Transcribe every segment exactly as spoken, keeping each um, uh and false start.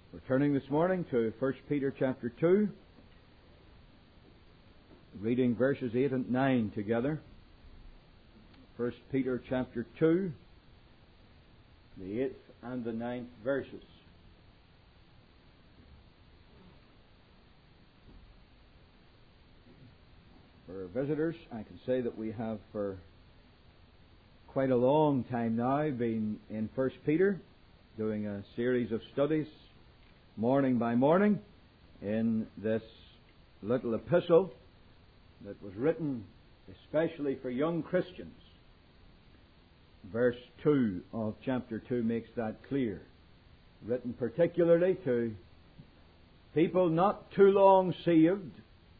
We're turning this morning to First Peter chapter two, reading verses eight and nine together. First Peter chapter two, the eighth and the ninth verses. For visitors, I can say that we have for quite a long time now been in First Peter, doing a series of studies morning by morning in this little epistle that was written especially for young Christians. Verse two of chapter two makes that clear. Written particularly to people not too long saved,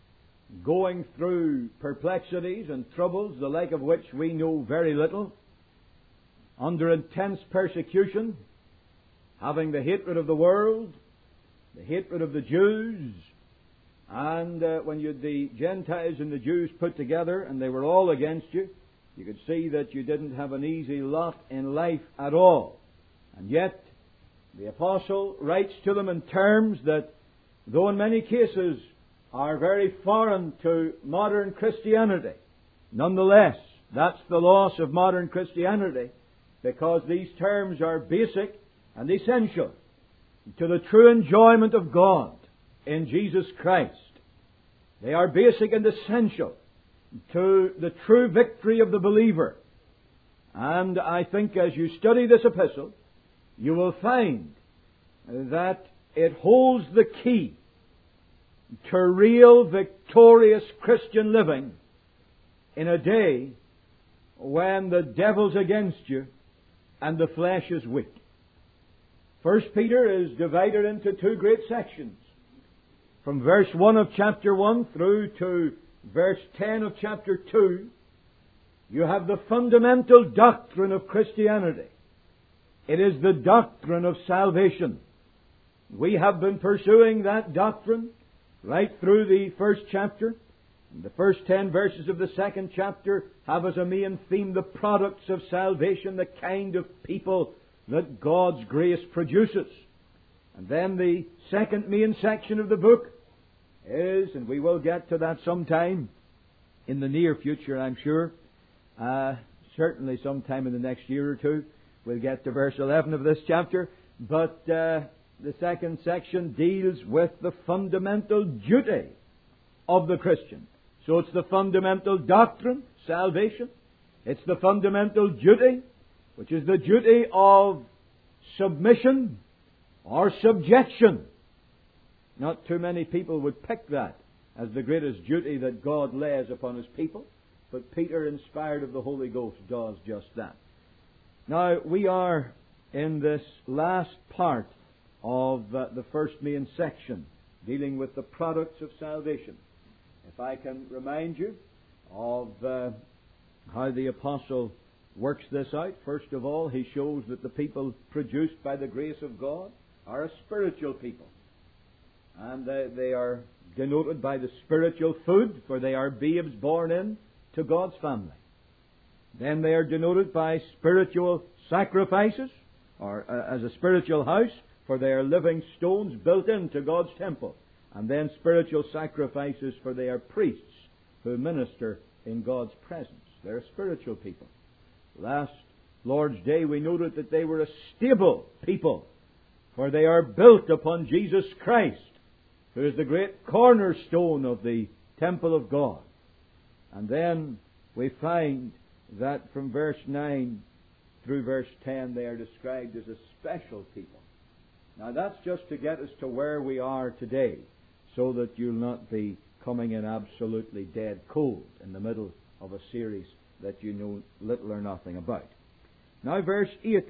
going through perplexities and troubles, the like of which we know very little, under intense persecution, having the hatred of the world, the hatred of the Jews, and uh, when you had the Gentiles and the Jews put together and they were all against you, you could see that you didn't have an easy lot in life at all. And yet, the Apostle writes to them in terms that, though in many cases are very foreign to modern Christianity, nonetheless, that's the loss of modern Christianity, because these terms are basic and essential to the true enjoyment of God in Jesus Christ. They are basic and essential to the true victory of the believer. And I think as you study this epistle, you will find that it holds the key to real victorious Christian living in a day when the devil's against you and the flesh is weak. First Peter is divided into two great sections. From verse one of chapter one through to verse ten of chapter two, you have the fundamental doctrine of Christianity. It is the doctrine of salvation. We have been pursuing that doctrine right through the first chapter. The first ten verses of the second chapter have as a main theme the products of salvation, the kind of people that God's grace produces. And then the second main section of the book is, and we will get to that sometime in the near future, I'm sure, uh, certainly sometime in the next year or two, we'll get to verse eleven of this chapter, but uh, the second section deals with the fundamental duty of the Christian. So it's the fundamental doctrine, salvation. It's the fundamental duty, which is the duty of submission or subjection. Not too many people would pick that as the greatest duty that God lays upon His people, but Peter, inspired of the Holy Ghost, does just that. Now, we are in this last part of uh, the first main section, dealing with the products of salvation. If I can remind you of uh, how the Apostle works this out. First of all, he shows that the people produced by the grace of God are a spiritual people. And they, they are denoted by the spiritual food, for they are babes born in to God's family. Then they are denoted by spiritual sacrifices, or uh, as a spiritual house, for they are living stones built into God's temple. And then spiritual sacrifices, for they are priests who minister in God's presence. They're a spiritual people. Last Lord's Day we noted that they were a stable people, for they are built upon Jesus Christ, who is the great cornerstone of the temple of God. And then we find that from verse nine through verse ten they are described as a special people. Now that's just to get us to where we are today, so that you'll not be coming in absolutely dead cold in the middle of a series that you know little or nothing about. Now verse eight.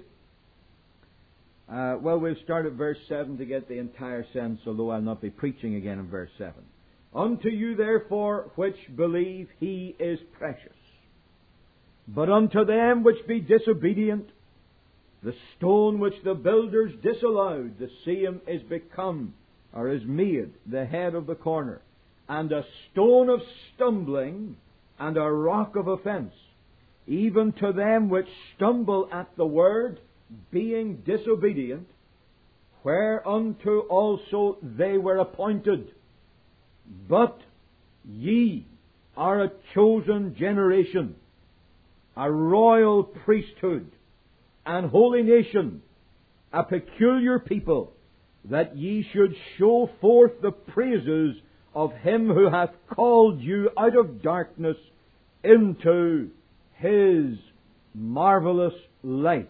Uh, well, we'll start at verse seven to get the entire sense, although I'll not be preaching again in verse seven. Unto you therefore which believe He is precious. But unto them which be disobedient, the stone which the builders disallowed, the same is become, or is made, the head of the corner, and a stone of stumbling, and a rock of offence, even to them which stumble at the word, being disobedient, whereunto also they were appointed. But ye are a chosen generation, a royal priesthood, an holy nation, a peculiar people, that ye should show forth the praises of Him who hath called you out of darkness into His marvelous light.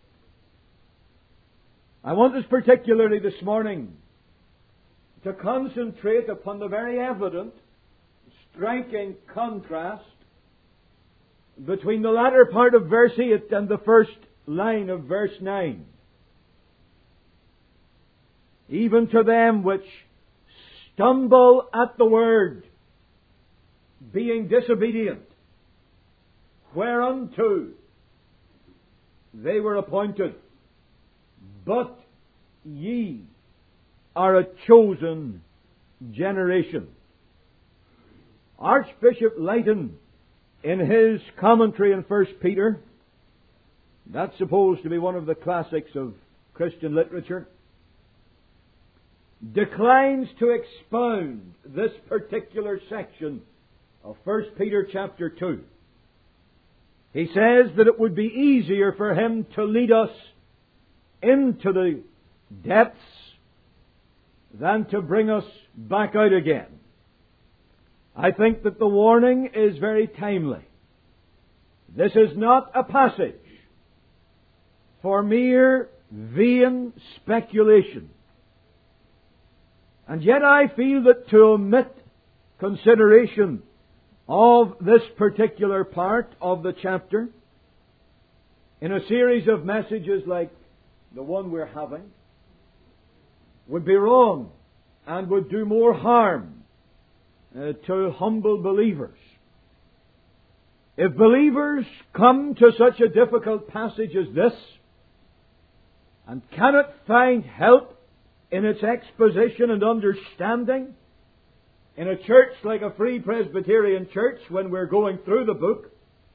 I want us particularly this morning to concentrate upon the very evident, striking contrast between the latter part of verse eight and the first line of verse nine. Even to them which stumble at the word, being disobedient, whereunto they were appointed. But ye are a chosen generation. Archbishop Leighton, in his commentary in First Peter, that's supposed to be one of the classics of Christian literature, declines to expound this particular section of First Peter chapter two. He says that it would be easier for him to lead us into the depths than to bring us back out again. I think that the warning is very timely. This is not a passage for mere vain speculation. And yet I feel that to omit consideration of this particular part of the chapter in a series of messages like the one we're having would be wrong and would do more harm uh, to humble believers. If believers come to such a difficult passage as this and cannot find help in its exposition and understanding in a church like a Free Presbyterian Church when we're going through the book,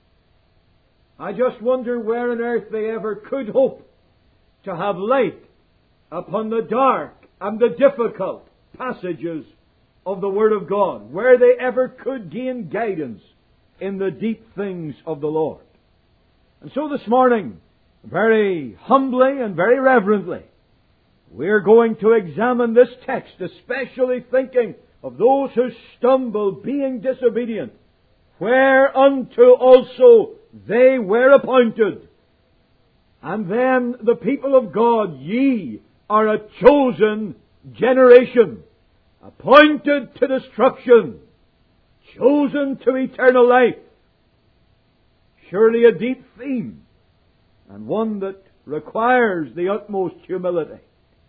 I just wonder where on earth they ever could hope to have light upon the dark and the difficult passages of the Word of God, where they ever could gain guidance in the deep things of the Lord. And so this morning, very humbly and very reverently, we're going to examine this text, especially thinking of those who stumble, being disobedient, whereunto also they were appointed. And then the people of God, ye are a chosen generation, appointed to destruction, chosen to eternal life. Surely a deep theme, and one that requires the utmost humility,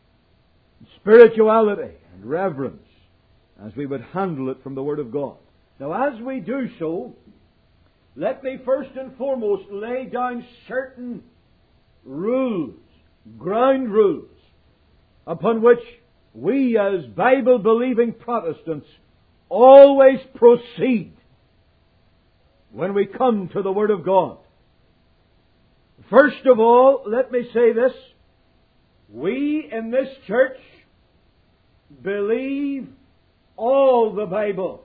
spirituality, and reverence as we would handle it from the Word of God. Now, as we do so, let me first and foremost lay down certain rules, ground rules, upon which we as Bible-believing Protestants always proceed when we come to the Word of God. First of all, let me say this. We in this church believe all the Bible,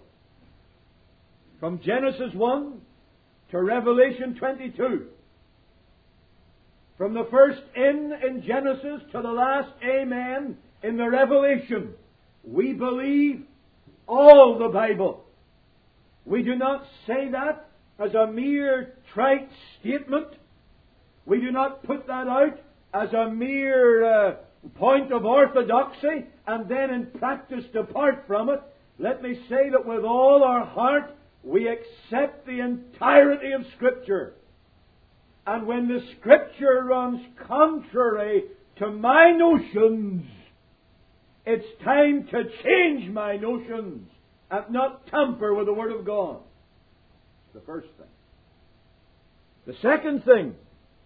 from Genesis one to Revelation twenty-two. From the first in in Genesis to the last amen in the Revelation, we believe all the Bible. We do not say that as a mere trite statement. We do not put that out as a mere uh, point of orthodoxy and then in practice depart from it. Let me say that with all our heart we accept the entirety of Scripture. And when the Scripture runs contrary to my notions, it's time to change my notions and not tamper with the Word of God. It's the first thing. The second thing,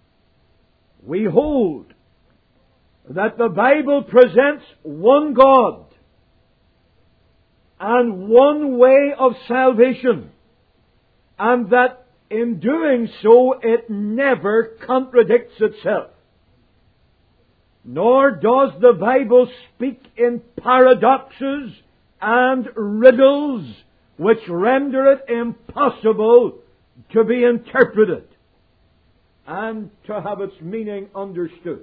we hold that the Bible presents one God and one way of salvation, and that in doing so it never contradicts itself. nor does the Bible speak in paradoxes and riddles which render it impossible to be interpreted and to have its meaning understood.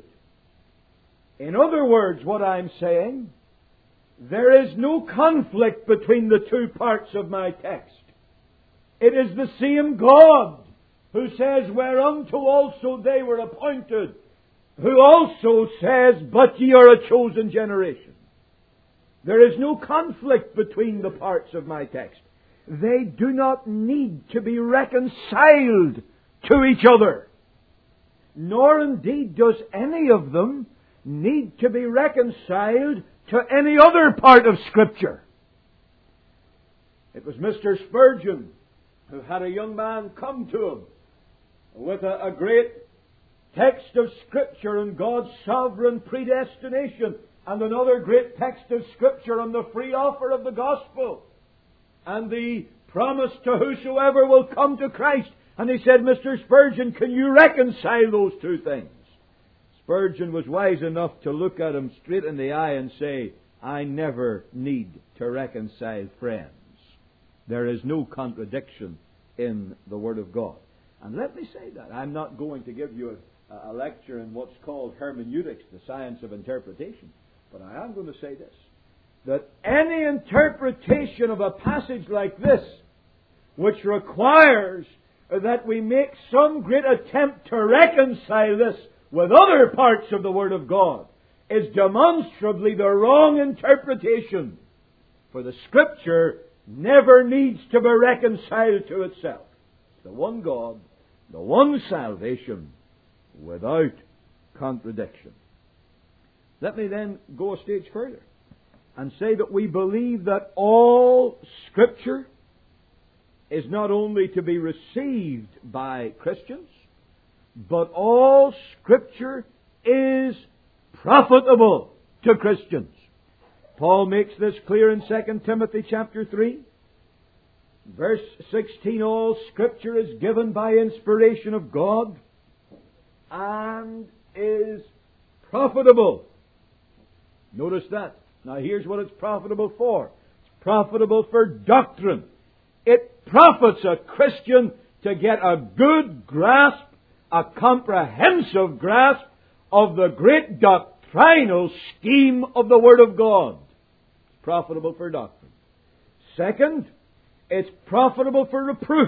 In other words, what I'm saying, there is no conflict between the two parts of my text. It is the same God who says, whereunto also they were appointed, who also says, but ye are a chosen generation. There is no conflict between the parts of my text. They do not need to be reconciled to each other. Nor indeed does any of them need to be reconciled to any other part of Scripture. It was Mister Spurgeon who had a young man come to him with a, a great text of Scripture on God's sovereign predestination, and another great text of Scripture on the free offer of the gospel, and the promise to whosoever will come to Christ. And he said, Mister Spurgeon, can you reconcile those two things? Spurgeon was wise enough to look at him straight in the eye and say, I never need to reconcile friends. There is no contradiction in the Word of God. And let me say that. I'm not going to give you a, a lecture in what's called hermeneutics, the science of interpretation. But I am going to say this, that any interpretation of a passage like this, which requires that we make some great attempt to reconcile this with other parts of the Word of God, is demonstrably the wrong interpretation. For the Scripture never needs to be reconciled to itself. It's the one God, the one salvation, without contradiction. Let me then go a stage further and say that we believe that all Scripture is not only to be received by Christians, but all Scripture is profitable to Christians. Paul makes this clear in Second Timothy chapter three. Verse sixteen, all Scripture is given by inspiration of God and is profitable. Notice that. Now here's what it's profitable for. It's profitable for doctrine. It profits a Christian to get a good grasp, a comprehensive grasp of the great doctrinal scheme of the Word of God. It's profitable for doctrine. Second, it's profitable for reproof.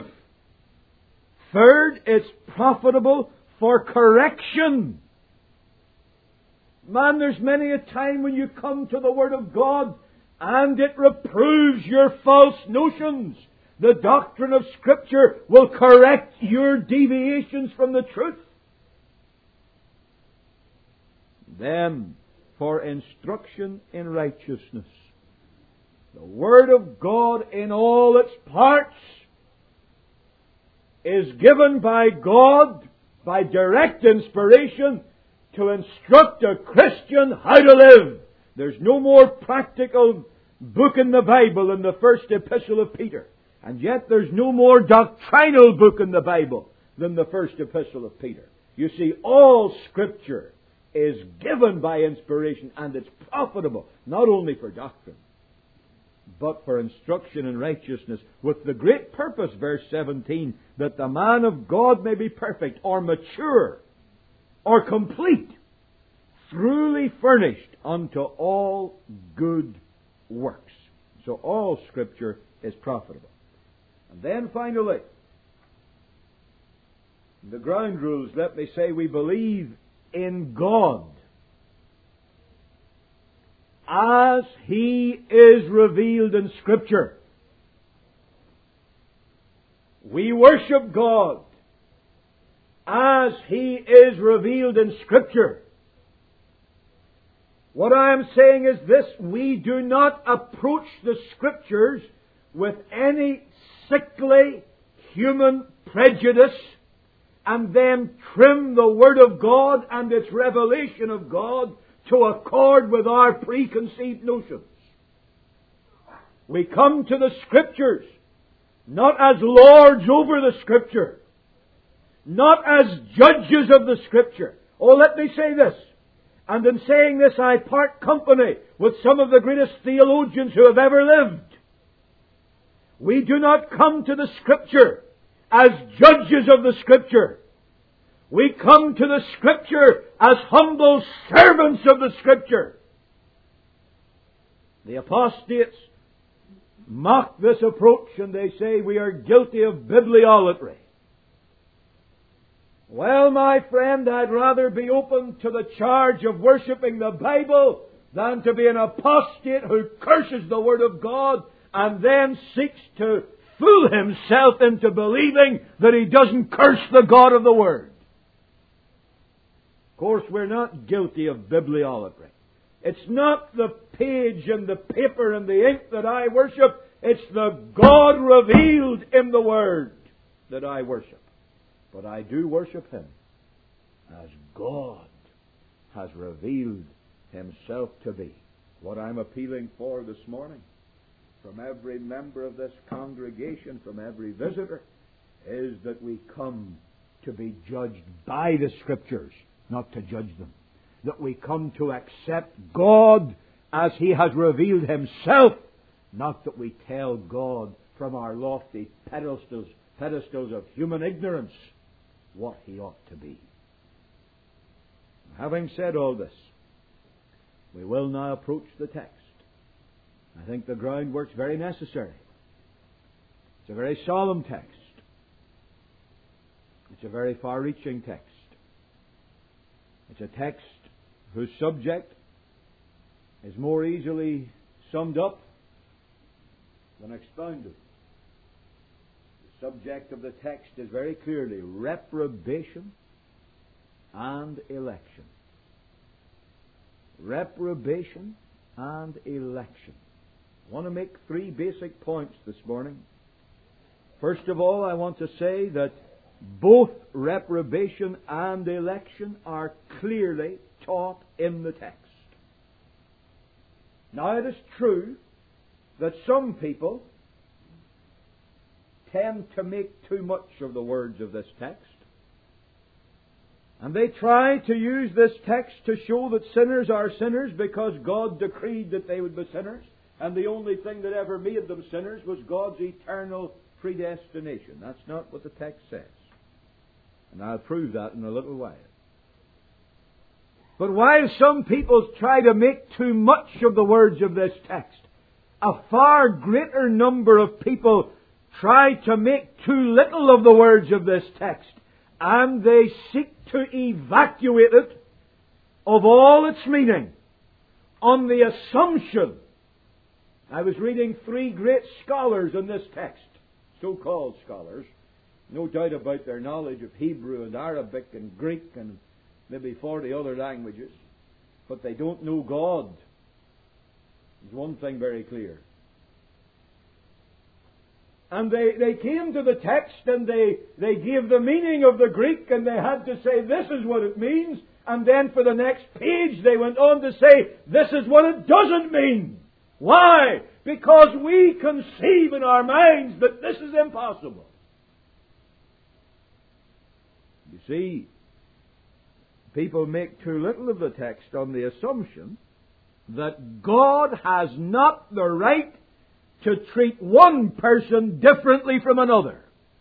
Third, it's profitable for correction. Man, there's many a time when you come to the Word of God and it reproves your false notions. The doctrine of Scripture will correct your deviations from the truth. Then, for instruction in righteousness. The Word of God in all its parts is given by God, by direct inspiration, to instruct a Christian how to live. There's no more practical book in the Bible than the first epistle of Peter. And yet there's no more doctrinal book in the Bible than the first epistle of Peter. You see, all Scripture is given by inspiration, and it's profitable, not only for doctrine, but for instruction in righteousness, with the great purpose, verse seventeen, that the man of God may be perfect, or mature, or complete, truly furnished unto all good works. So all Scripture is profitable. And then finally, the ground rules, let me say, we believe in God as He is revealed in Scripture. We worship God as He is revealed in Scripture. What I am saying is this: we do not approach the Scriptures with any sickly human prejudice and then trim the Word of God and its revelation of God to accord with our preconceived notions. We come to the Scriptures not as lords over the Scripture, not as judges of the Scripture. Oh, let me say this. And in saying this, I part company with some of the greatest theologians who have ever lived. We do not come to the Scripture as judges of the Scripture. We come to the Scripture as humble servants of the Scripture. The apostates mock this approach and they say we are guilty of bibliolatry. Well, my friend, I'd rather be open to the charge of worshipping the Bible than to be an apostate who curses the Word of God and then seeks to fool himself into believing that he doesn't curse the God of the Word. Of course, we're not guilty of bibliolatry. It's not the page and the paper and the ink that I worship. It's the God revealed in the Word that I worship. But I do worship Him as God has revealed Himself to be. What I'm appealing for this morning from every member of this congregation, from every visitor, is that we come to be judged by the Scriptures, not to judge them. That we come to accept God as He has revealed Himself, not that we tell God from our lofty pedestals, pedestals of human ignorance what He ought to be. Having said all this, we will now approach the text. I think the groundwork's very necessary. It's a very solemn text. It's a very far-reaching text. It's a text whose subject is more easily summed up than expounded. The subject of the text is very clearly reprobation and election. Reprobation and election. I want to make three basic points this morning. First of all, I want to say that both reprobation and election are clearly taught in the text. Now, it is true that some people tend to make too much of the words of this text. And they try to use this text to show that sinners are sinners because God decreed that they would be sinners. And the only thing that ever made them sinners was God's eternal predestination. That's not what the text says. And I'll prove that in a little while. But while some people try to make too much of the words of this text, a far greater number of people try to make too little of the words of this text, and they seek to evacuate it of all its meaning on the assumption. I was reading three great scholars in this text, so-called scholars, no doubt about their knowledge of Hebrew and Arabic and Greek and maybe forty other languages, but they don't know God. There's one thing very clear. And they, they came to the text and they, they gave the meaning of the Greek and they had to say, this is what it means. And then for the next page they went on to say, this is what it doesn't mean. Why? Because we conceive in our minds that this is impossible. You see, people make too little of the text on the assumption that God has not the right to treat one person differently from another.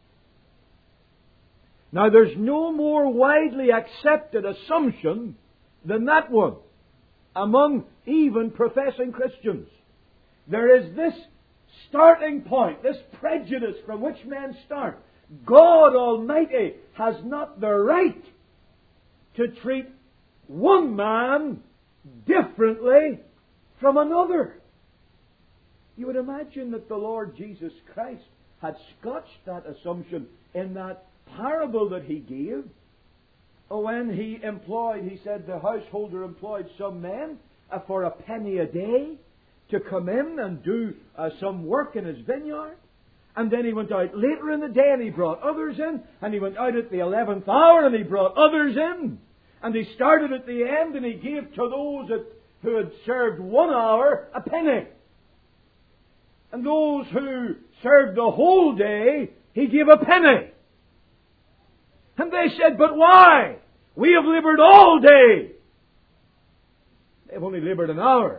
Now, there's no more widely accepted assumption than that one among even professing Christians. There is this starting point, this prejudice from which men start. God Almighty has not the right to treat one man differently from another. You would imagine that the Lord Jesus Christ had scotched that assumption in that parable that He gave. When He employed, He said the householder employed some men uh, for a penny a day to come in and do uh, some work in his vineyard. And then he went out later in the day and he brought others in. And he went out at the eleventh hour and he brought others in. And he started at the end and he gave to those that, who had served one hour a penny. And those who served the whole day, He gave a penny. And they said, but why? We have labored all day. They've only laboured an hour.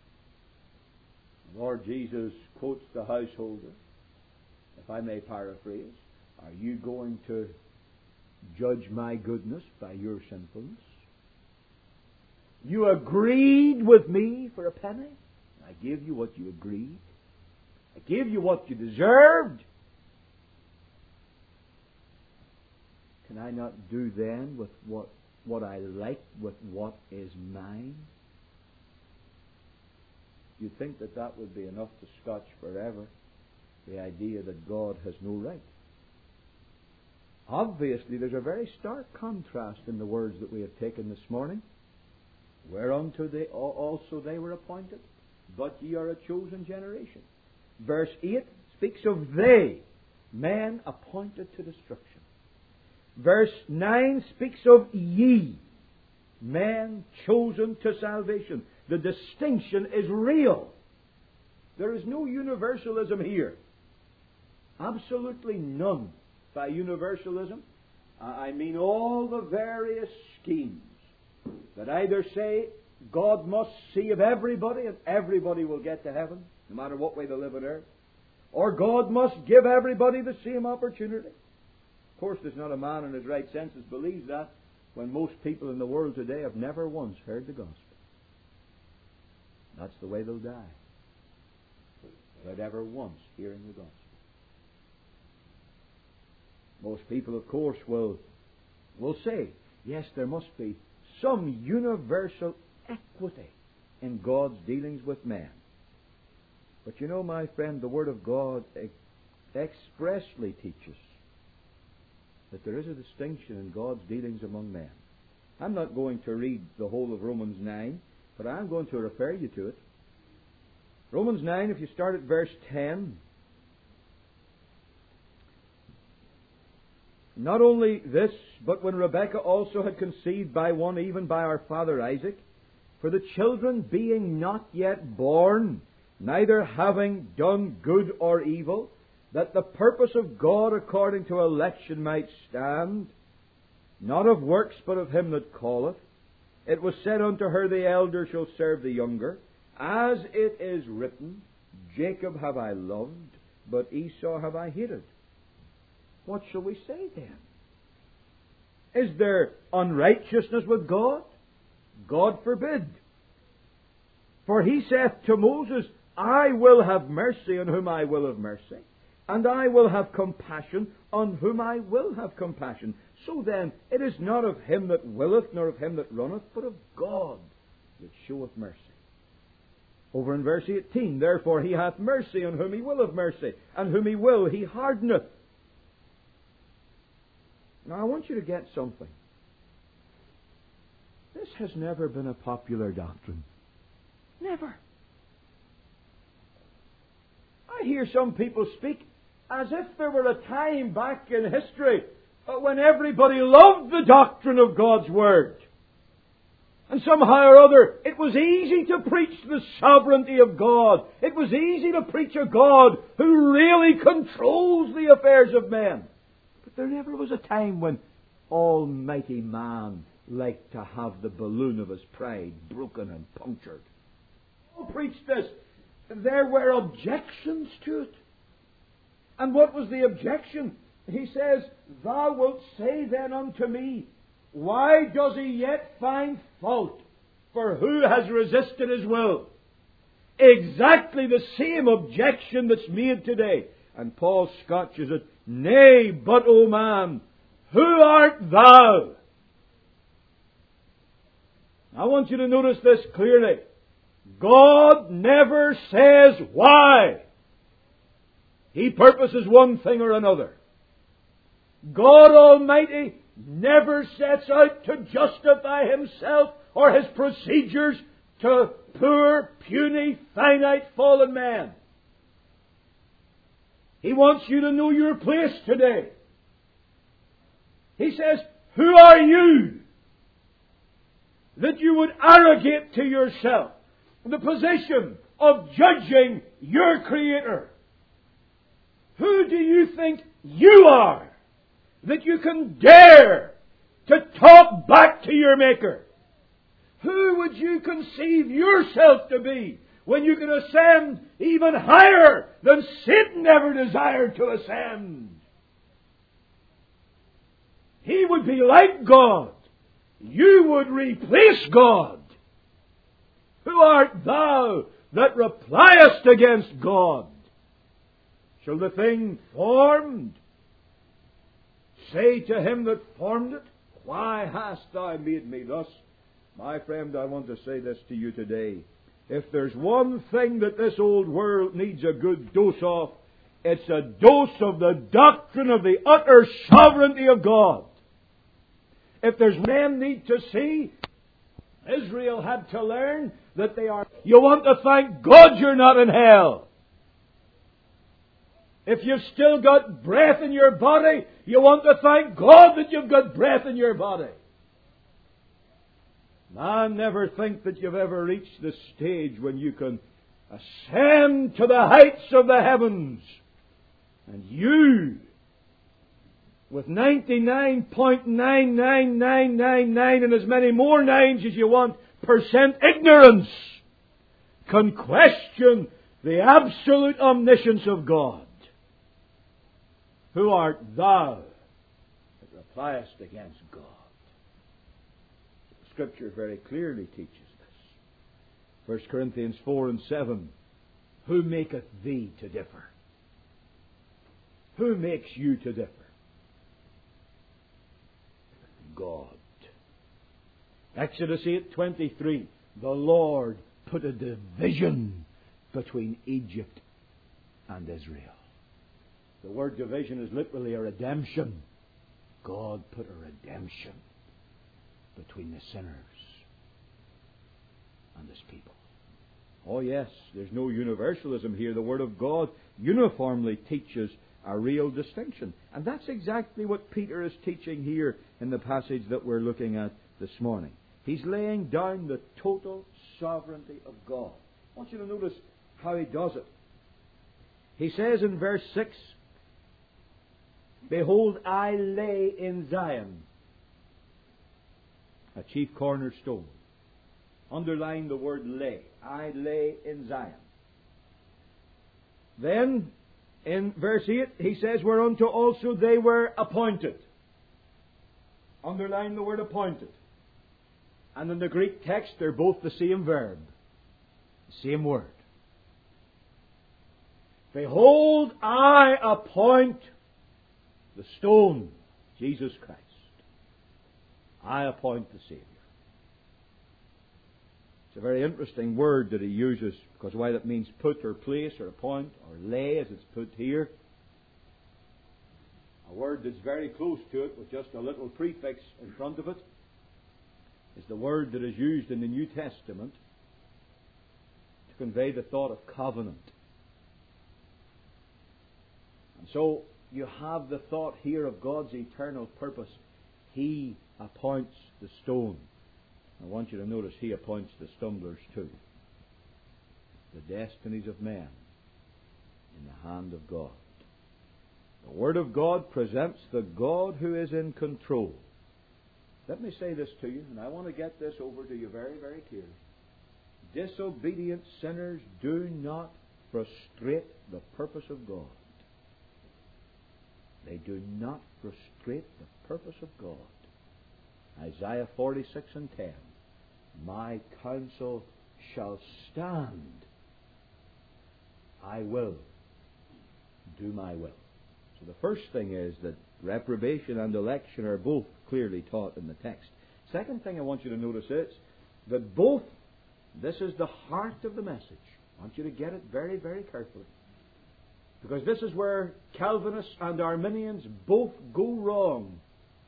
Lord Jesus quotes the householder, if I may paraphrase, are you going to judge my goodness by your sinfulness? You agreed with me for a penny. I gave you what you agreed. I gave you what you deserved. Can I not do then with what, what I like with what is mine? You'd think that that would be enough to scotch forever the idea that God has no right. Obviously, there's a very stark contrast in the words that we have taken this morning. Whereunto they also they were appointed, but ye are a chosen generation. Verse eight speaks of they, men appointed to destruction. Verse nine speaks of ye, men chosen to salvation. The distinction is real. There is no universalism here. Absolutely none. By universalism, I mean all the various schemes that either say God must see of everybody and everybody will get to heaven, no matter what way they live on earth, or God must give everybody the same opportunity. Of course, there's not a man in his right senses believes that, when most people in the world today have never once heard the gospel. That's the way they'll die, without ever once hearing the gospel. Most people, of course, will, will say, yes, there must be some universal equity in God's dealings with men. But you know, my friend, the Word of God expressly teaches that there is a distinction in God's dealings among men. I'm not going to read the whole of Romans nine, but I'm going to refer you to it. Romans nine, if you start at verse ten. Not only this, but when Rebekah also had conceived by one, even by our father Isaac, for the children being not yet born, neither having done good or evil, that the purpose of God according to election might stand, not of works, but of him that calleth, it was said unto her, the elder shall serve the younger, as it is written, Jacob have I loved, but Esau have I hated. What shall we say then? Is there unrighteousness with God? God forbid. For he saith to Moses, I will have mercy on whom I will have mercy, and I will have compassion on whom I will have compassion. So then, it is not of him that willeth, nor of him that runneth, but of God that showeth mercy. Over in verse eighteen, therefore he hath mercy on whom he will have mercy, and whom he will he hardeneth. Now I want you to get something. This has never been a popular doctrine. Never. I hear some people speak as if there were a time back in history when everybody loved the doctrine of God's Word. And somehow or other, it was easy to preach the sovereignty of God. It was easy to preach a God who really controls the affairs of men. But there never was a time when Almighty man liked to have the balloon of his pride broken and punctured. Paul preached this. There were objections to it. And what was the objection? He says, Thou wilt say then unto me, why does he yet find fault? For who has resisted his will? Exactly the same objection that's made today. And Paul scotches it, Nay, but, O man, who art thou? I want you to notice this clearly. God never says why. He purposes one thing or another. God Almighty never sets out to justify Himself or His procedures to poor, puny, finite, fallen men. He wants you to know your place today. He says, who are you that you would arrogate to yourself the position of judging your Creator? Who do you think you are that you can dare to talk back to your Maker? Who would you conceive yourself to be when you can ascend even higher than Satan ever desired to ascend? He would be like God. You would replace God. Who art thou that repliest against God? Shall the thing formed say to him that formed it, Why hast thou made me thus? My friend, I want to say this to you today. If there's one thing that this old world needs a good dose of, it's a dose of the doctrine of the utter sovereignty of God. If there's men need to see, Israel had to learn that they are... You want to thank God you're not in hell. If you've still got breath in your body, you want to thank God that you've got breath in your body. Man, never think that you've ever reached the stage when you can ascend to the heights of the heavens. And you, with ninety-nine point nine nine nine nine nine and as many more nines as you want percent ignorance, can question the absolute omniscience of God. Who art thou that repliest against God? Scripture very clearly teaches this. First Corinthians four and seven. Who maketh thee to differ? Who makes you to differ? God. Exodus eight twenty-three. The Lord put a division between Egypt and Israel. The word division is literally a redemption. God put a redemption between the sinners and His people. Oh yes, there's no universalism here. The Word of God uniformly teaches a real distinction. And that's exactly what Peter is teaching here in the passage that we're looking at this morning. He's laying down the total sovereignty of God. I want you to notice how he does it. He says in verse six, Behold, I lay in Zion a chief cornerstone. Underline the word lay. I lay in Zion. Then, in verse eight, he says, Whereunto also they were appointed. Underline the word appointed. And in the Greek text, they're both the same verb. The same word. Behold, I appoint the stone, Jesus Christ. I appoint the Savior. It's a very interesting word that he uses, because while it means put or place or appoint or lay as it's put here, a word that's very close to it with just a little prefix in front of it is the word that is used in the New Testament to convey the thought of covenant. And so you have the thought here of God's eternal purpose. He appoints the stone. I want you to notice He appoints the stumblers too. The destinies of men in the hand of God. The Word of God presents the God who is in control. Let me say this to you, and I want to get this over to you very, very clearly. Disobedient sinners do not frustrate the purpose of God. They do not frustrate the purpose of God. Isaiah forty-six and ten. My counsel shall stand. I will do my will. So the first thing is that reprobation and election are both clearly taught in the text. Second thing I want you to notice is that both, this is the heart of the message. I want you to get it very, very carefully. Because this is where Calvinists and Arminians both go wrong.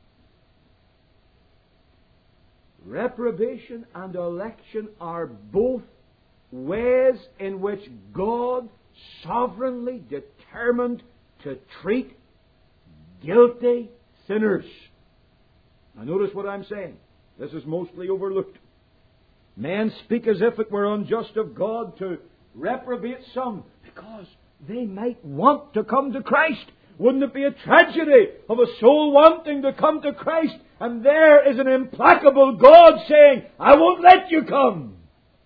Reprobation and election are both ways in which God sovereignly determined to treat guilty sinners. Now notice what I'm saying. This is mostly overlooked. Men speak as if it were unjust of God to reprobate some because they might want to come to Christ. Wouldn't it be a tragedy of a soul wanting to come to Christ, and there is an implacable God saying, I won't let you come?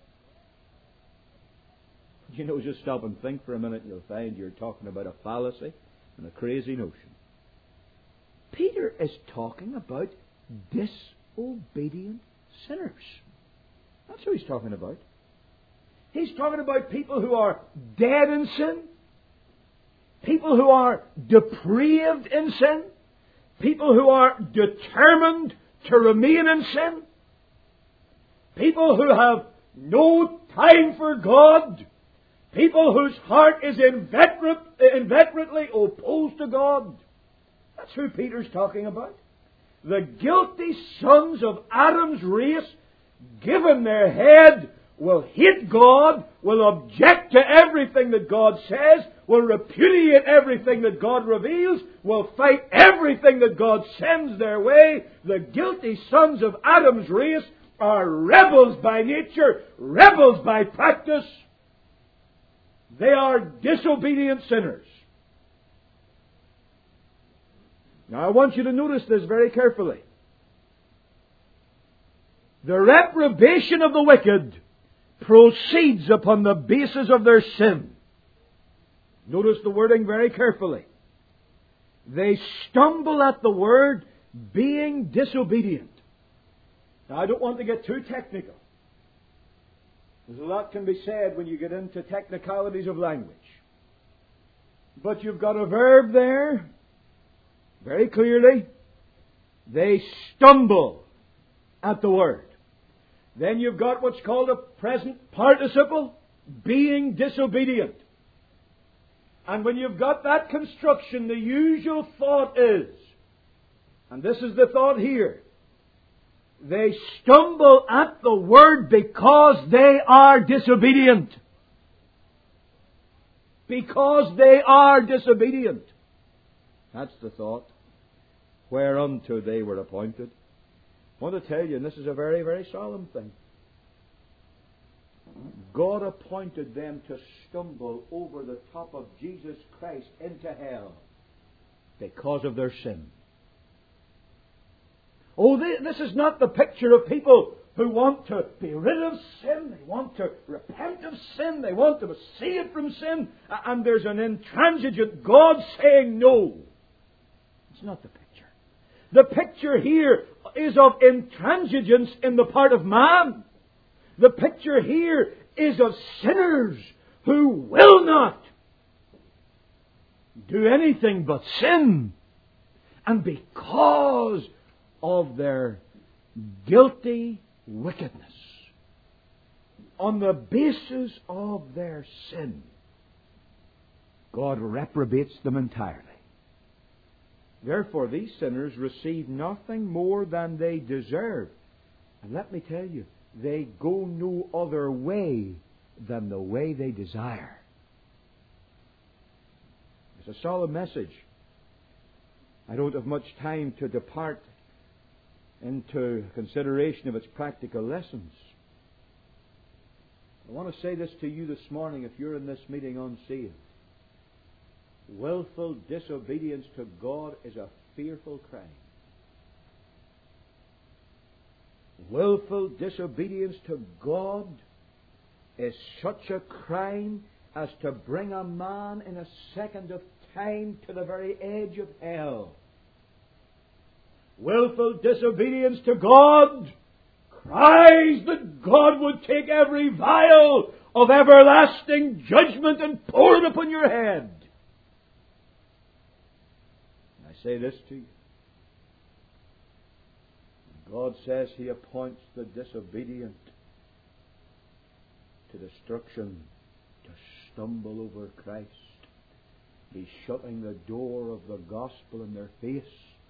You know, just stop and think for a minute and you'll find you're talking about a fallacy and a crazy notion. Peter is talking about disobedient sinners. That's who he's talking about. He's talking about people who are dead in sin, people who are depraved in sin, people who are determined to remain in sin, people who have no time for God, people whose heart is inveterate, inveterately opposed to God. That's who Peter's talking about. The guilty sons of Adam's race, given their head, will hate God, will object to everything that God says, will repudiate everything that God reveals, will fight everything that God sends their way. The guilty sons of Adam's race are rebels by nature, rebels by practice. They are disobedient sinners. Now I want you to notice this very carefully. The reprobation of the wicked proceeds upon the basis of their sin. Notice the wording very carefully. They stumble at the word being disobedient. Now I don't want to get too technical. There's a lot can be said when you get into technicalities of language. But you've got a verb there, very clearly. They stumble at the word. Then you've got what's called a present participle, being disobedient. And when you've got that construction, the usual thought is, and this is the thought here, they stumble at the word because they are disobedient. Because they are disobedient. That's the thought. Whereunto they were appointed. I want to tell you, and this is a very, very solemn thing. God appointed them to stumble over the top of Jesus Christ into hell because of their sin. Oh, this is not the picture of people who want to be rid of sin. They want to repent of sin. They want to be saved from sin. And there's an intransigent God saying no. It's not the picture. The picture here is of intransigence in the part of man. The picture here is of sinners who will not do anything but sin. And because of their guilty wickedness, on the basis of their sin, God reprobates them entirely. Therefore, these sinners receive nothing more than they deserve. And let me tell you, they go no other way than the way they desire. It's a solemn message. I don't have much time to depart into consideration of its practical lessons. I want to say this to you this morning if you're in this meeting unsaved. Willful disobedience to God is a fearful crime. Willful disobedience to God is such a crime as to bring a man in a second of time to the very edge of hell. Willful disobedience to God cries that God would take every vial of everlasting judgment and pour it upon your head. And I say this to you. God says He appoints the disobedient to destruction, to stumble over Christ. He's shutting the door of the gospel in their face.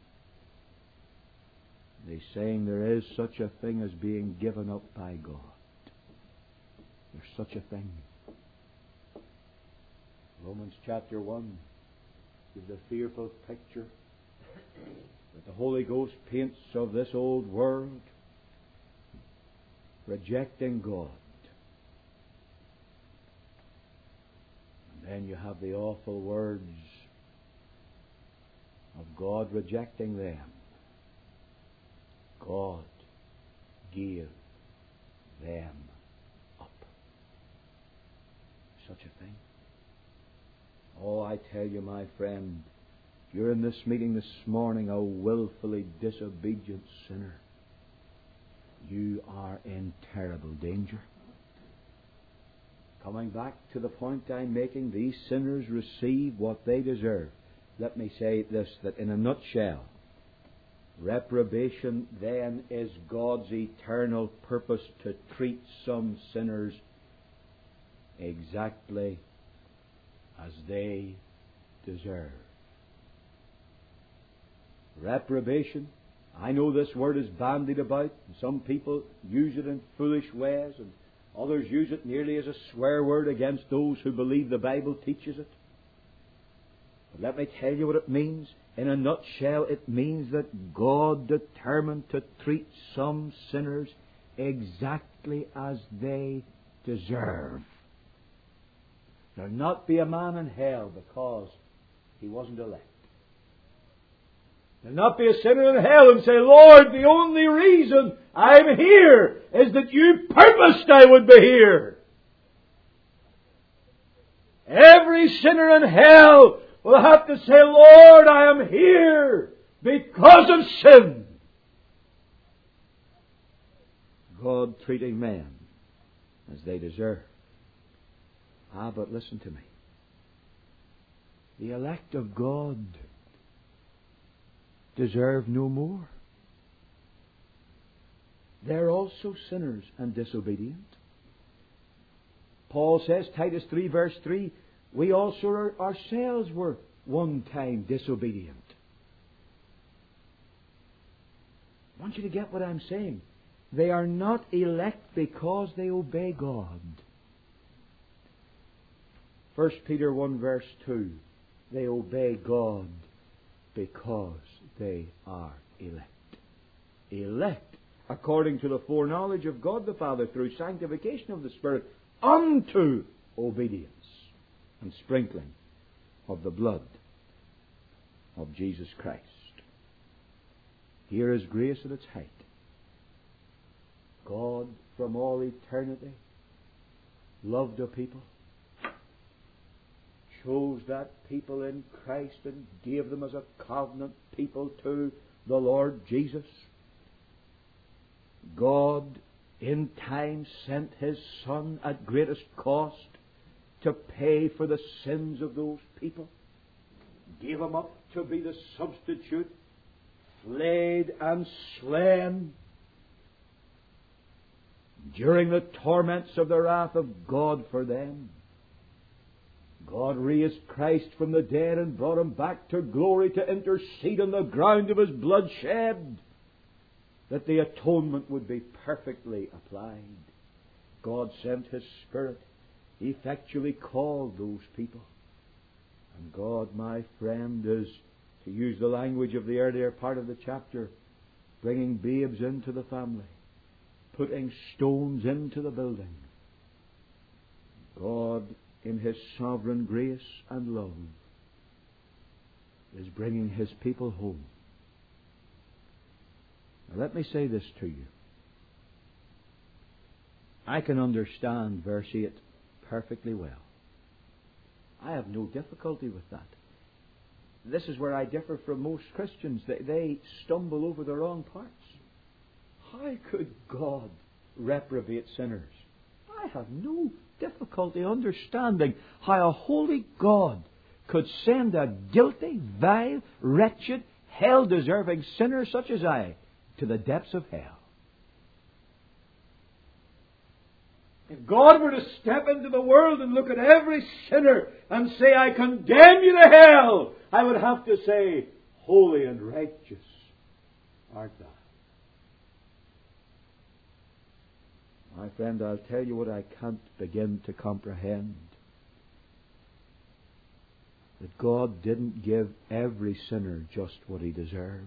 He's saying there is such a thing as being given up by God. There's such a thing. Romans chapter one gives a fearful picture that the Holy Ghost paints of this old world rejecting God. And then you have the awful words of God rejecting them, God gave them up. Such a thing. Oh, I tell you, my friend, if you're in this meeting this morning a willfully disobedient sinner, you are in terrible danger. Coming back to the point I'm making, these sinners receive what they deserve. Let me say this, that in a nutshell, reprobation then is God's eternal purpose to treat some sinners exactly as they deserve. Reprobation, I know this word is bandied about, and some people use it in foolish ways, and others use it nearly as a swear word against those who believe the Bible teaches it. But let me tell you what it means. In a nutshell, it means that God determined to treat some sinners exactly as they deserve. There'll not be a man in hell because he wasn't elect. There'll not be a sinner in hell and say, Lord, the only reason I'm here is that you purposed I would be here. Every sinner in hell will have to say, Lord, I am here because of sin. God treating men as they deserve. Ah, but listen to me. The elect of God deserve no more. They're also sinners and disobedient. Paul says, Titus three verse three, we also are, ourselves were one time disobedient. I want you to get what I'm saying. They are not elect because they obey God. First Peter one verse two, they obey God because they are elect. Elect according to the foreknowledge of God the Father through sanctification of the Spirit unto obedience and sprinkling of the blood of Jesus Christ. Here is grace at its height. God from all eternity loved a people, chose that people in Christ and gave them as a covenant people to the Lord Jesus. God in time sent His Son at greatest cost to pay for the sins of those people. Gave Him up to be the substitute, flayed and slain during the torments of the wrath of God for them. God raised Christ from the dead and brought Him back to glory to intercede on the ground of His blood shed, that the atonement would be perfectly applied. God sent His Spirit, effectually called those people. And God, my friend, is, to use the language of the earlier part of the chapter, bringing babes into the family, putting stones into the building. God, in His sovereign grace and love, is bringing His people home. Now let me say this to you. I can understand verse eight perfectly well. I have no difficulty with that. This is where I differ from most Christians. They, they stumble over the wrong parts. How could God reprobate sinners? I have no difficulty understanding how a holy God could send a guilty, vile, wretched, hell-deserving sinner such as I to the depths of hell. If God were to step into the world and look at every sinner and say, I condemn you to hell, I would have to say, holy and righteous art thou. My friend, I'll tell you what I can't begin to comprehend. That God didn't give every sinner just what he deserved.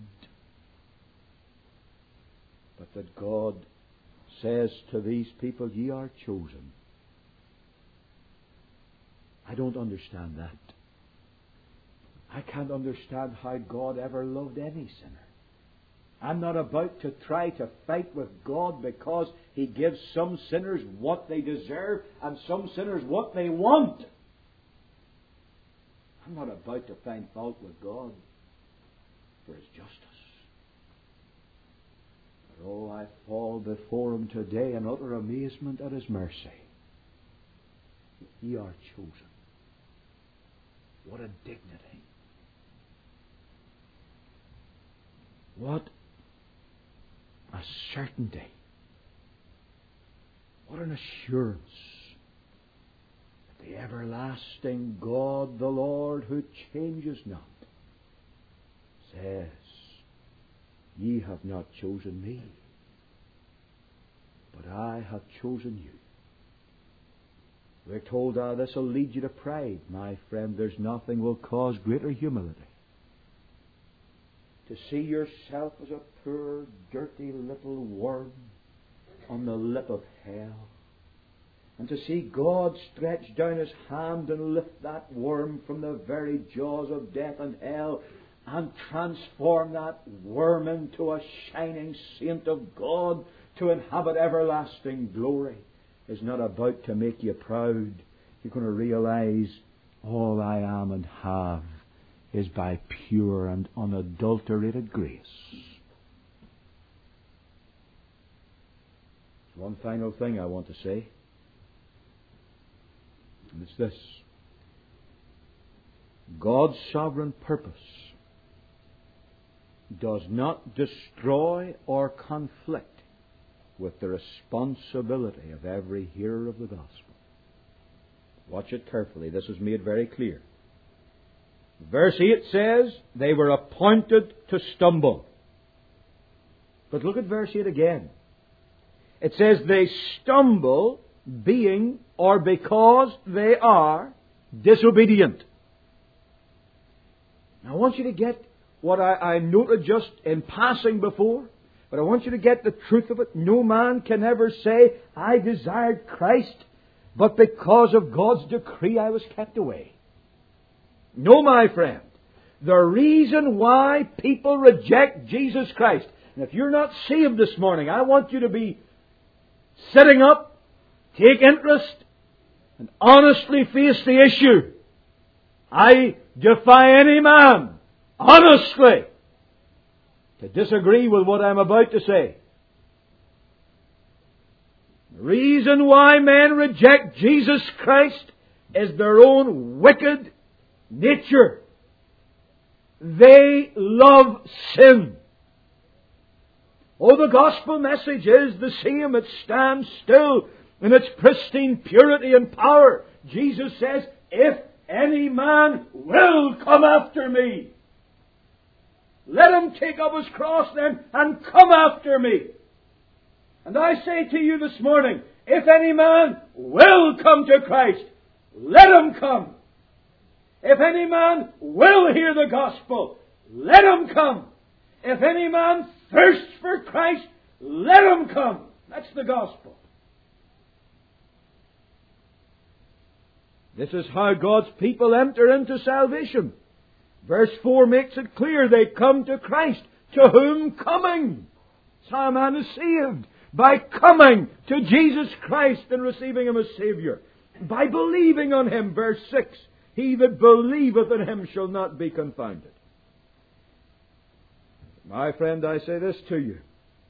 But that God says to these people, ye are chosen. I don't understand that. I can't understand how God ever loved any sinner. I'm not about to try to fight with God because He gives some sinners what they deserve and some sinners what they want. I'm not about to find fault with God for His justice. But oh, I fall before Him today in utter amazement at His mercy. Ye are chosen. What a dignity. What a certainty. What an assurance that the everlasting God, the Lord, who changes not, says, Ye have not chosen me, but I have chosen you. We're told, ah, this will lead you to pride. My friend, there's nothing will cause greater humility. To see yourself as a poor, dirty little worm on the lip of hell. And to see God stretch down His hand and lift that worm from the very jaws of death and hell and transform that worm into a shining saint of God to inhabit everlasting glory is not about to make you proud. You're going to realize all I am and have is by pure and unadulterated grace. One final thing I want to say, and it's this. God's sovereign purpose does not destroy or conflict with the responsibility of every hearer of the gospel. Watch it carefully. This is made very clear. Verse eight says, they were appointed to stumble. But look at verse eight again. It says, they stumble being or because they are disobedient. Now I want you to get what I, I noted just in passing before, but I want you to get the truth of it. No man can ever say, I desired Christ, but because of God's decree I was kept away. No, my friend. The reason why people reject Jesus Christ, and if you're not saved this morning, I want you to be sitting up, take interest, and honestly face the issue. I defy any man, honestly, to disagree with what I'm about to say. The reason why men reject Jesus Christ is their own wicked nature. They love sin. Oh, the gospel message is the same. It stands still in its pristine purity and power. Jesus says, if any man will come after me, let him take up his cross then and come after me. And I say to you this morning, if any man will come to Christ, let him come. If any man will hear the gospel, let him come. If any man thirsts for Christ, let him come. That's the gospel. This is how God's people enter into salvation. Verse four makes it clear they come to Christ. To whom coming? That's how a man is saved. By coming to Jesus Christ and receiving Him as Savior. By believing on Him. Verse six. He that believeth in Him shall not be confounded. My friend, I say this to you.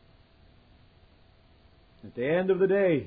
At the end of the day,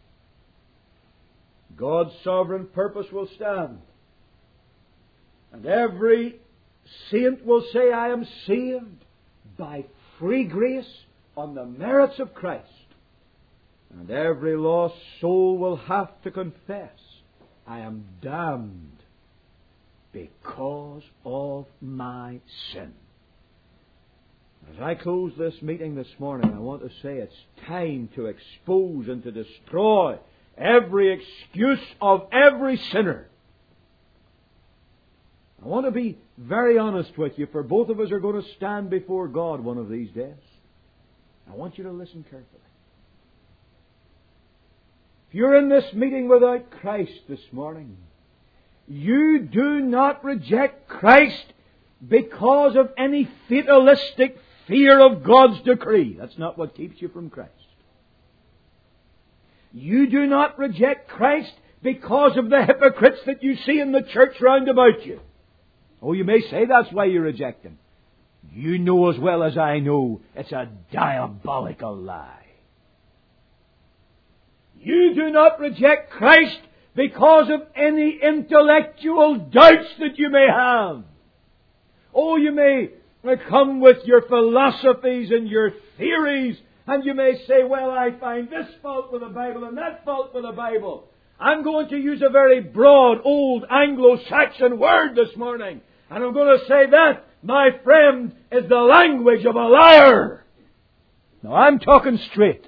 God's sovereign purpose will stand. And every saint will say, I am saved by free grace on the merits of Christ. And every lost soul will have to confess, I am damned because of my sin. As I close this meeting this morning, I want to say it's time to expose and to destroy every excuse of every sinner. I want to be very honest with you, for both of us are going to stand before God one of these days. I want you to listen carefully. If you're in this meeting without Christ this morning, you do not reject Christ because of any fatalistic fear of God's decree. That's not what keeps you from Christ. You do not reject Christ because of the hypocrites that you see in the church round about you. Oh, you may say that's why you reject Him. You know as well as I know it's a diabolical lie. You do not reject Christ because of any intellectual doubts that you may have. Oh, you may come with your philosophies and your theories, and you may say, well, I find this fault with the Bible and that fault with the Bible. I'm going to use a very broad, old Anglo-Saxon word this morning, and I'm going to say that, my friend, is the language of a liar. Now, I'm talking straight.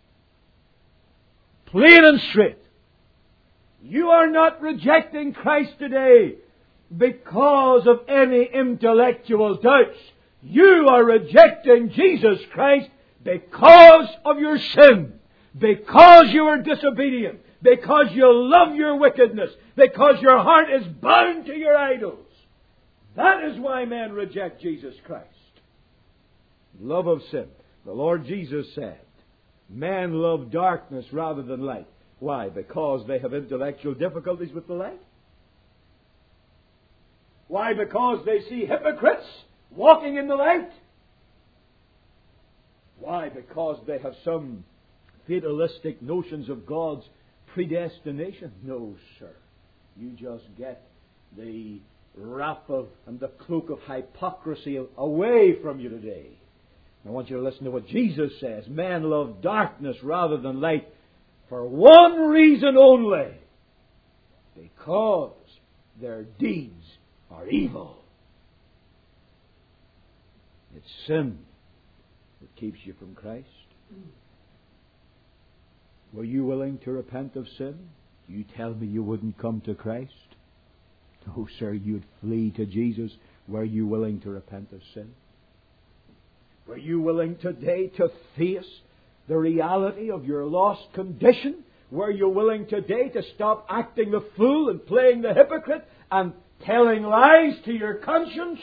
Plain and straight. You are not rejecting Christ today because of any intellectual doubts. You are rejecting Jesus Christ because of your sin. Because you are disobedient. Because you love your wickedness. Because your heart is bound to your idols. That is why men reject Jesus Christ. Love of sin. The Lord Jesus said, men love darkness rather than light. Why? Because they have intellectual difficulties with the light? Why? Because they see hypocrites walking in the light? Why? Because they have some fatalistic notions of God's predestination? No, sir. You just get the wrap of and the cloak of hypocrisy away from you today. I want you to listen to what Jesus says. Men love darkness rather than light for one reason only. Because their deeds are evil. It's sin that keeps you from Christ. Were you willing to repent of sin? You tell me you wouldn't come to Christ? No, sir, you'd flee to Jesus. Were you willing to repent of sin? Were you willing today to face the reality of your lost condition? Were you willing today to stop acting the fool and playing the hypocrite and telling lies to your conscience?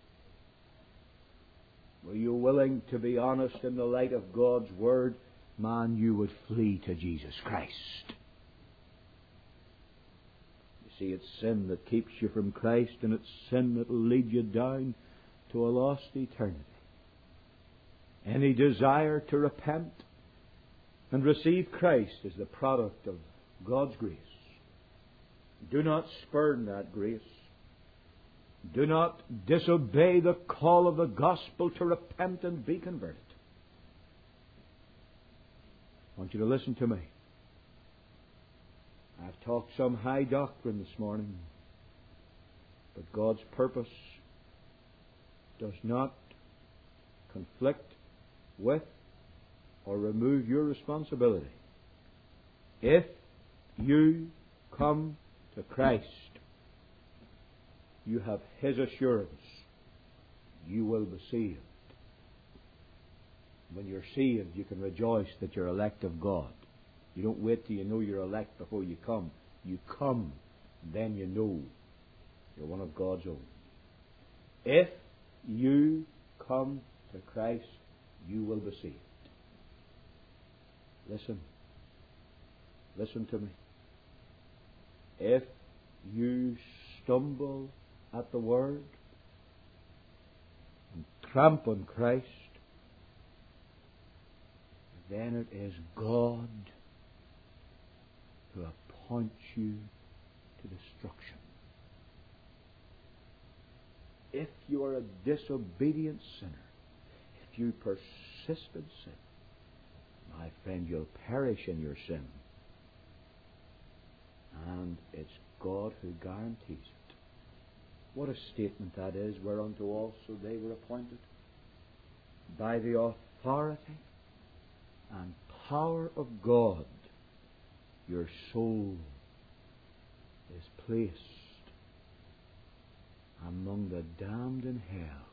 Were you willing to be honest in the light of God's Word? Man, you would flee to Jesus Christ. You see, it's sin that keeps you from Christ, and it's sin that will lead you down to a lost eternity. Any desire to repent and receive Christ is the product of God's grace. Do not spurn that grace. Do not disobey the call of the gospel to repent and be converted. I want you to listen to me. I've talked some high doctrine this morning, but God's purpose does not conflict with or remove your responsibility. If you come to Christ, you have His assurance you will be saved. When you're saved, you can rejoice that you're elect of God. You don't wait till you know you're elect before you come. You come, then you know you're one of God's own. If you come to Christ, you will be saved. Listen. Listen to me. If you stumble at the Word and tramp on Christ, then it is God who appoints you to destruction. If you are a disobedient sinner, if you persist in sin, my friend, you'll perish in your sin. And it's God who guarantees it. What a statement that is, whereunto also they were appointed. By the authority and power of God, your soul is placed among the damned in hell.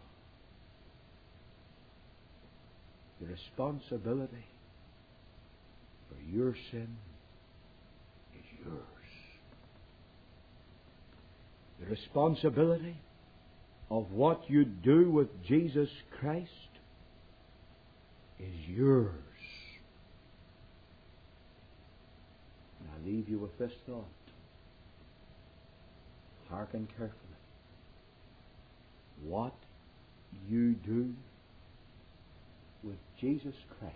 The responsibility for your sin is yours. The responsibility of what you do with Jesus Christ is yours. And I leave you with this thought. Hearken carefully. What you do with Jesus Christ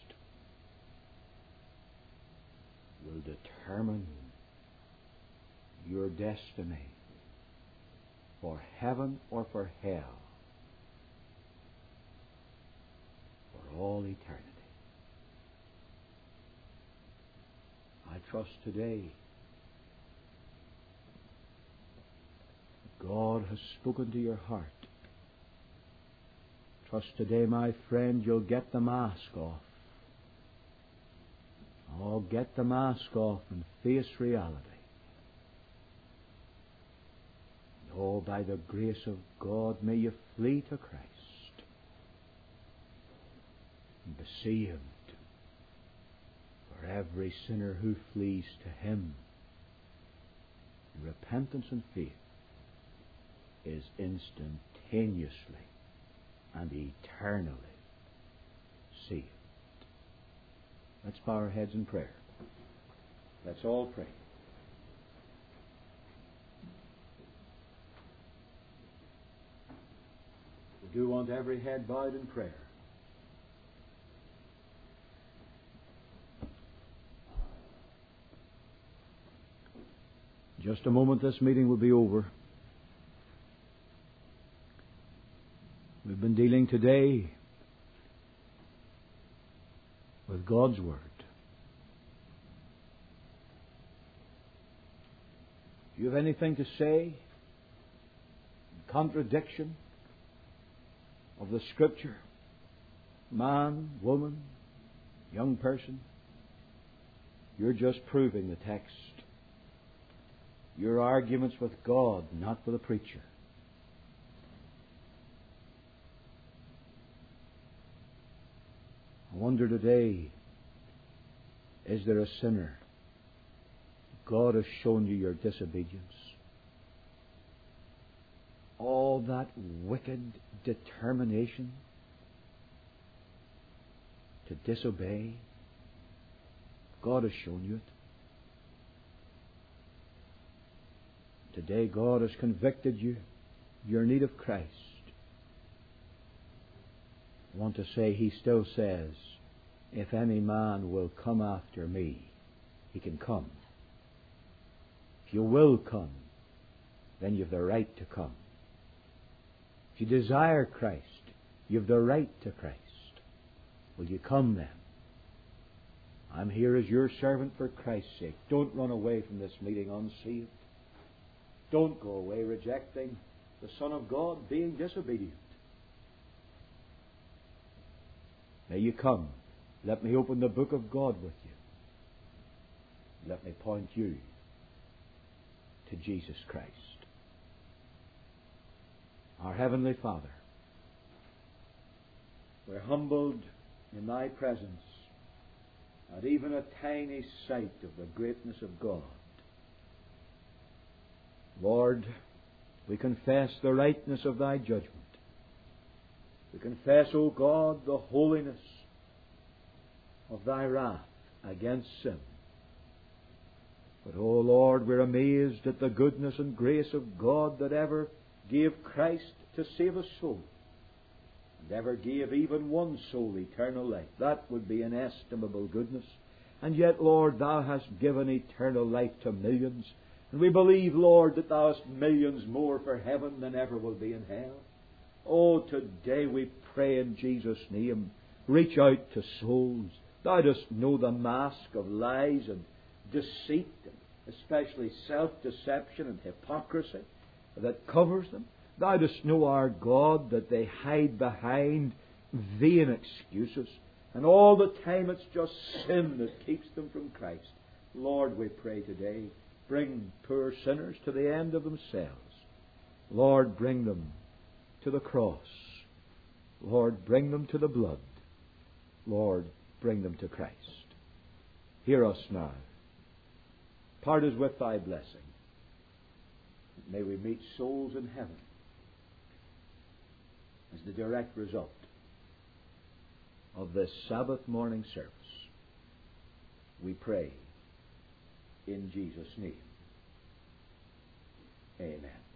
will determine your destiny for heaven or for hell for all eternity. I trust today God has spoken to your heart. Trust today, my friend, you'll get the mask off. Oh, get the mask off and face reality. Oh, by the grace of God, may you flee to Christ and be saved. For every sinner who flees to Him in repentance and faith is instantaneously and eternally saved. Let's bow our heads in prayer. Let's all pray. We do want every head bowed in prayer. In just a moment, this meeting will be over. We've been dealing today with God's Word. If you have anything to say in contradiction of the Scripture, man, woman, young person, you're just proving the text. Your arguments with God, not with a preacher. I wonder today, is there a sinner? God has shown you your disobedience. All that wicked determination to disobey. God has shown you it. Today God has convicted you, your need of Christ. I want to say, He still says, if any man will come after me, he can come. If you will come, then you have the right to come. If you desire Christ, you have the right to Christ. Will you come then? I'm here as your servant for Christ's sake. Don't run away from this meeting unsaved. Don't go away rejecting the Son of God, being disobedient. May you come. Let me open the book of God with you. Let me point you to Jesus Christ. Our Heavenly Father, we're humbled in Thy presence at even a tiny sight of the greatness of God. Lord, we confess the rightness of Thy judgment. We confess, O God, the holiness of Thy wrath against sin. But, O Lord, we're amazed at the goodness and grace of God that ever gave Christ to save a soul, and ever gave even one soul eternal life. That would be inestimable goodness. And yet, Lord, Thou hast given eternal life to millions. And we believe, Lord, that Thou hast millions more for heaven than ever will be in hell. Oh, today we pray in Jesus' name, reach out to souls. Thou dost know the mask of lies and deceit, and especially self-deception and hypocrisy that covers them. Thou dost know, our God, that they hide behind vain excuses, and all the time it's just sin that keeps them from Christ. Lord, we pray today, bring poor sinners to the end of themselves. Lord, bring them to the cross. Lord, bring them to the blood. Lord, bring them to Christ. Hear us now. Part us with Thy blessing. May we meet souls in heaven the direct result of this Sabbath morning service. We pray in Jesus' name. Amen.